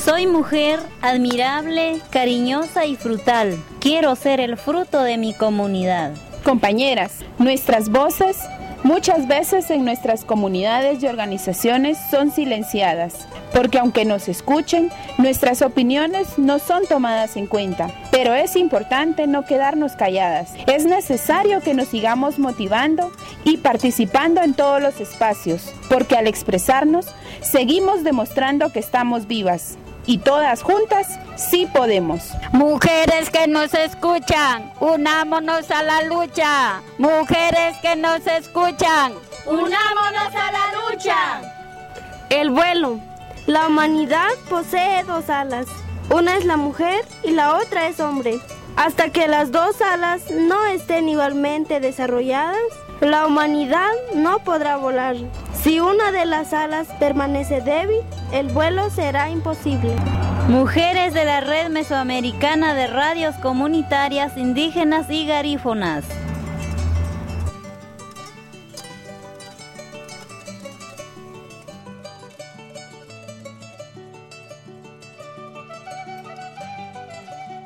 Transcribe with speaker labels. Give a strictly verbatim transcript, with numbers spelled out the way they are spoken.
Speaker 1: Soy mujer admirable, cariñosa y frutal. Quiero ser el fruto de mi comunidad.
Speaker 2: Compañeras, nuestras voces muchas veces en nuestras comunidades y organizaciones son silenciadas, porque aunque nos escuchen, nuestras opiniones no son tomadas en cuenta. Pero es importante no quedarnos calladas. Es necesario que nos sigamos motivando y participando en todos los espacios, porque al expresarnos, seguimos demostrando que estamos vivas. Y todas juntas, sí podemos.
Speaker 3: Mujeres que nos escuchan, unámonos a la lucha. Mujeres que nos escuchan,
Speaker 4: unámonos a la lucha.
Speaker 5: El vuelo. La humanidad posee dos alas. Una es la mujer y la otra es hombre. Hasta que las dos alas no estén igualmente desarrolladas, la humanidad no podrá volar. Si una de las alas permanece débil, el vuelo será imposible.
Speaker 1: Mujeres de la Red Mesoamericana de Radios Comunitarias Indígenas y Garífonas.